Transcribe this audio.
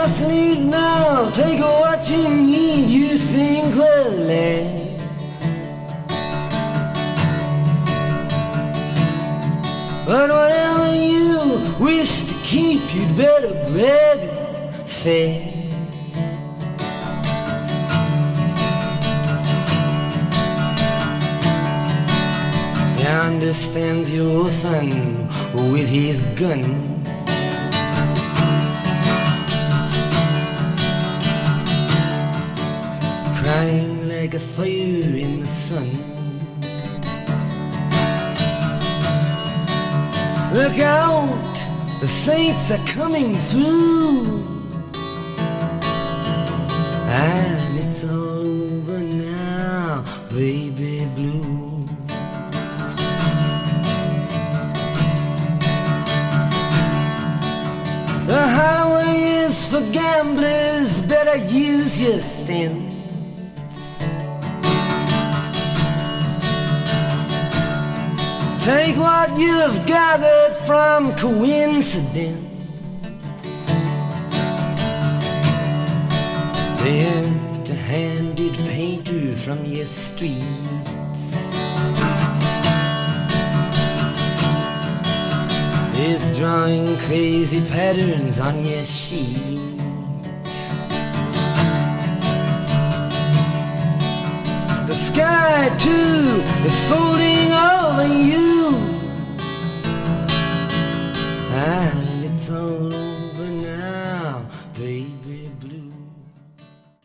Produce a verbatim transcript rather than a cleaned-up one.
must leave now. Take what you need, you think will last. But whatever you wish to keep, you'd better grab it fast. He understands your orphan with his gun. Crying like a fire in the sun. Look out, the saints are coming through. And it's all over now, baby blue. The highway is for gamblers, better use your sense. Take what you've gathered from coincidence. The empty-handed painter from your streets is drawing crazy patterns on your sheets. The sky too is folding over you.